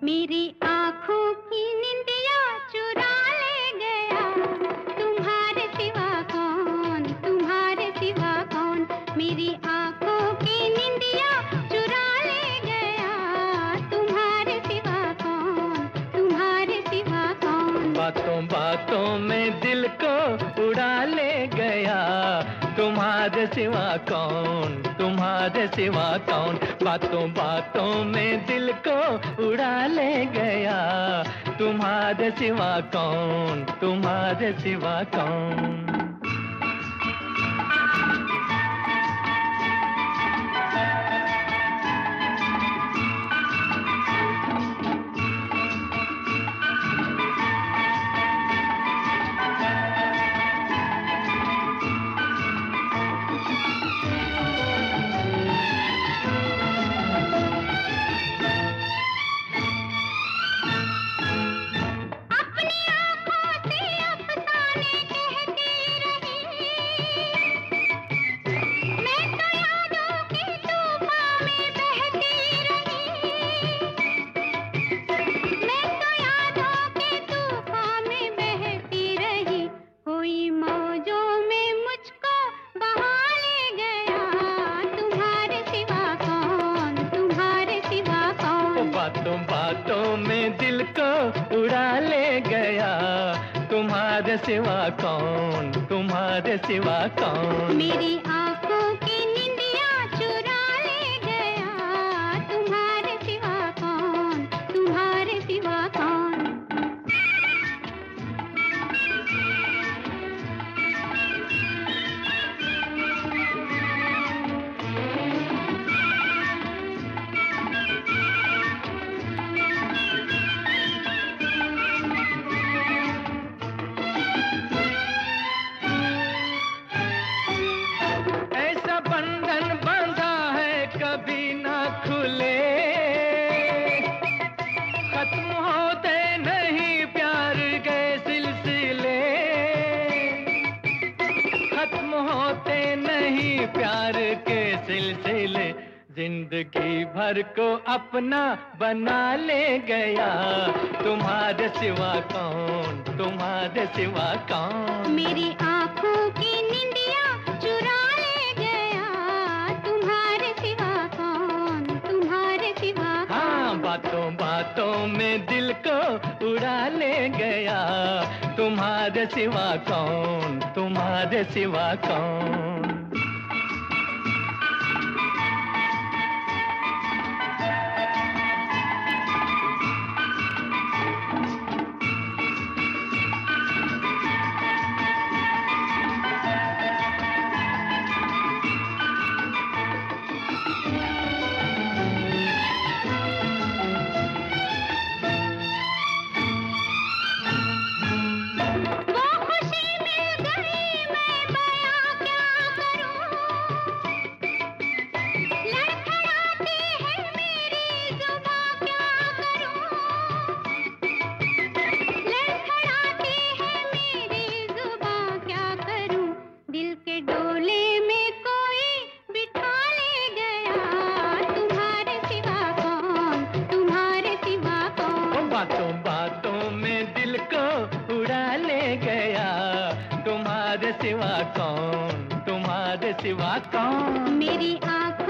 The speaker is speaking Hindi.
मेरी आँखों की निंदिया चुरा ले गया। तुम्हारे सिवा कौन, तुम्हारे सिवा कौन। मेरी आँखों की निंदिया चुरा ले गया। तुम्हारे सिवा कौन, तुम्हारे सिवा कौन। बातों बातों में दिल को उड़ा ले गया। तुम्हारे सिवा कौन, तुम्हारे सिवा कौन। बातों बातों में दिल को उड़ा ले गया। तुम्हारे सिवा कौन, तुम्हारे सिवा कौन। बातों बातों में दिल को उड़ा ले गया। तुम्हारे सिवा कौन, तुम्हारे सिवा कौन। मेरी आँखों की निंदिया चुरा ले गया। तुम्हारे सिवा कौन, तुम्हारे सिवा कौन। कभी ना खुले, खत्म होते नहीं प्यार के सिलसिले। खत्म होते नहीं प्यार के सिलसिले। जिंदगी भर को अपना बना ले गया। तुम्हारे सिवा कौन, तुम्हारे सिवा कौन। मेरी आँखों की निंदिया चुरा ले गया। तुम्हारे सिवा कौन, तुम्हारे सिवा कौन। हाँ, बातों बातों में दिल को उड़ा ले गया। तुम्हारे सिवा कौन, तुम्हारे सिवा कौन। बातों बातों में दिल को उड़ा ले गया। तुम्हारे सिवा कौन, तुम्हारे सिवा कौन। मेरी आँखों